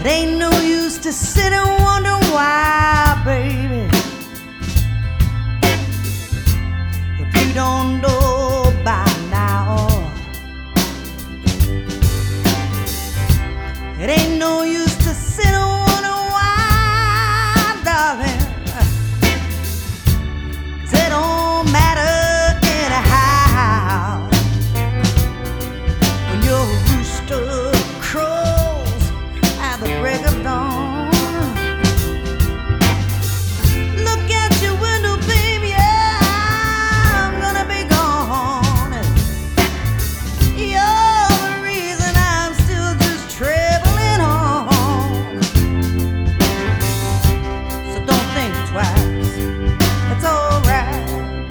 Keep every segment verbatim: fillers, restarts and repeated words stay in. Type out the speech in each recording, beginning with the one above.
It ain't no use to sit and wonder why, baby. If you don't know by now, it ain't no use to sit and wonder why, darling. 'Cause it don't matter anyhow. When your rooster crows at the break of dawn, look at your window, baby, I'm gonna be gone. You're the reason I'm still just traveling on. So don't think twice, it's alright.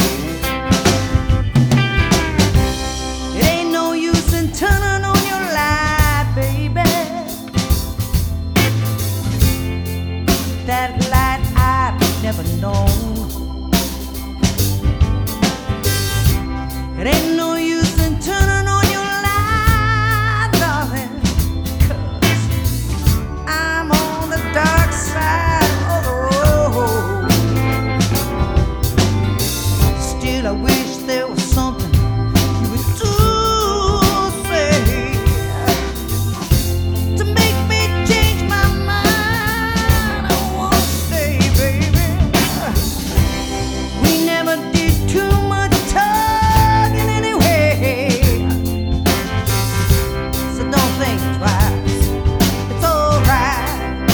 It ain't no use in turning on your light, baby. That light I've never known. It ain't no use in turning on your light, darling, 'cause I'm on the dark side of the road. Still, I wish there was something you would do, say, to make me change my mind. I won't stay, baby. We never did too much talking anyway. So don't think twice, it's alright.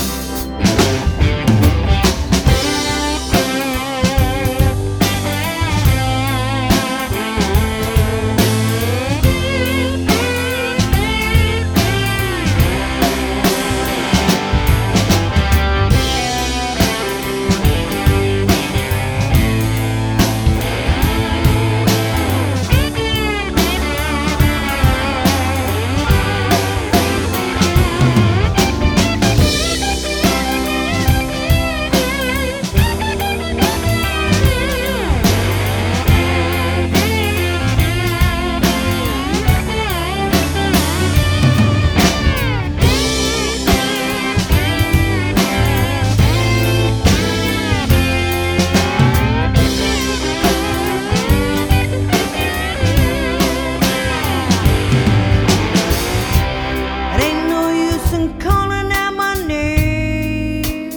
It ain't no use in calling out my name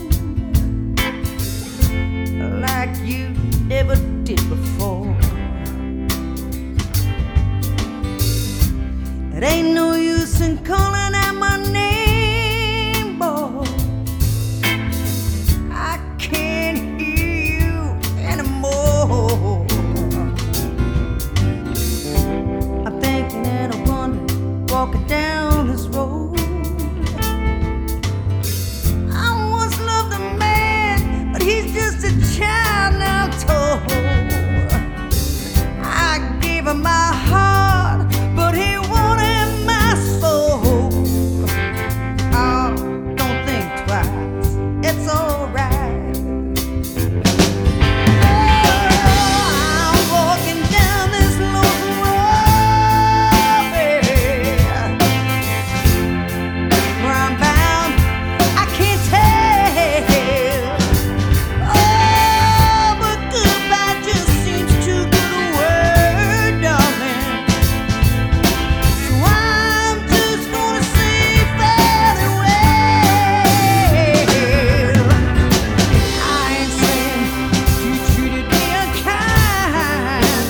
like you never did before. It ain't no use in calling out my name, boy. I can't hear you anymore. I'm thinking and I'm wondering, walking down this road. I once loved a man, but he's just a child now told. I gave him my heart, but he wanted my soul. Oh, don't think twice, it's alright. I'm walking down this lonely road, baby. Where I'm bound, I can't tell. Oh, but goodbye just seems too good a word, darling. So I'm just gonna say farewell. I ain't saying you treated me unkind,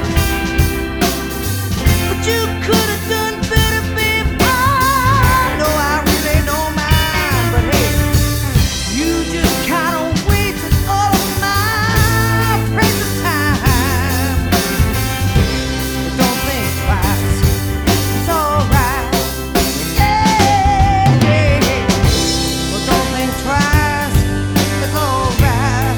but you could have done better, babe. No, I really don't mind, but hey, you just kind of wasted all of my precious time. But don't think twice, it's alright. Yeah, well, don't think twice, it's alright.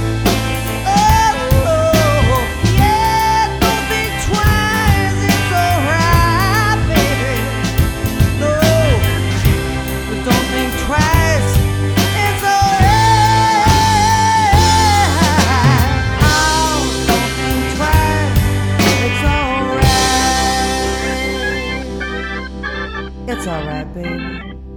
Oh, yeah, don't think twice, it's alright, baby. No, but don't think twice, it's alright. Oh, don't think twice, it's alright. It's alright, baby.